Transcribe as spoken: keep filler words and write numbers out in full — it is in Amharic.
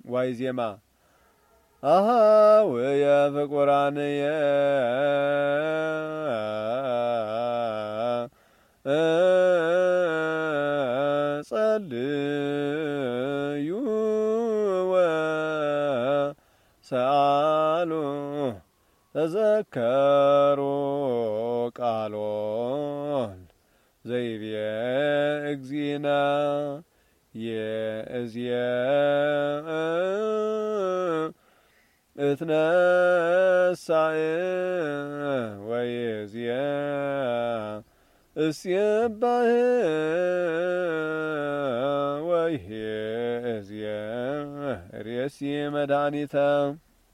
ዋይ ዜማ አሃ ወያ ፍቁራንየ ጸልዩ ወሰአሉ ተዘከሩ ቃሎ ዘይቤ እግዚእነ የእዝየ እትነሣእ ወይእዝየ እስየባህ ወይእዝየ ርእሲ መድኃኒተ